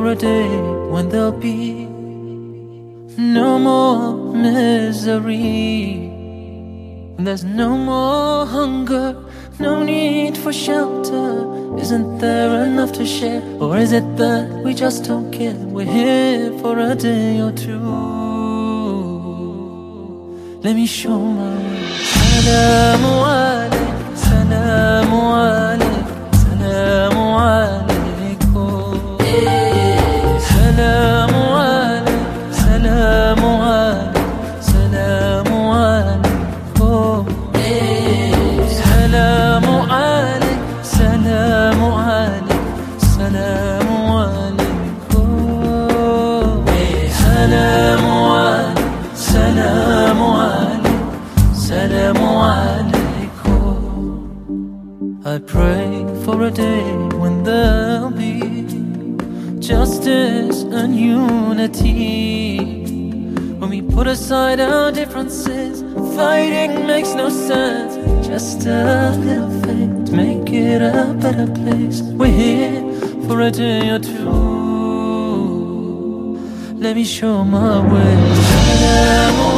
a day when there'll be no more misery, when there's no more hunger, no need for shelter. Isn't there enough to share? Or is it that we just don't care? We're here for a day or two. Let me show my way. Salamu alayk, salamu alayk, salamu alaykum. Salamu alayk, salamu alayk, salamu alaykum. Salamu alayk, salamu alayk, salamu alaykum. Salamu alayk, salamu alayk, salamu alaykum. I pray for a day when there'll be justice and unity, when we put aside our differences. Fighting makes no sense. Just a little faith to make it a better place. We're here for a day or two. Let me show my way.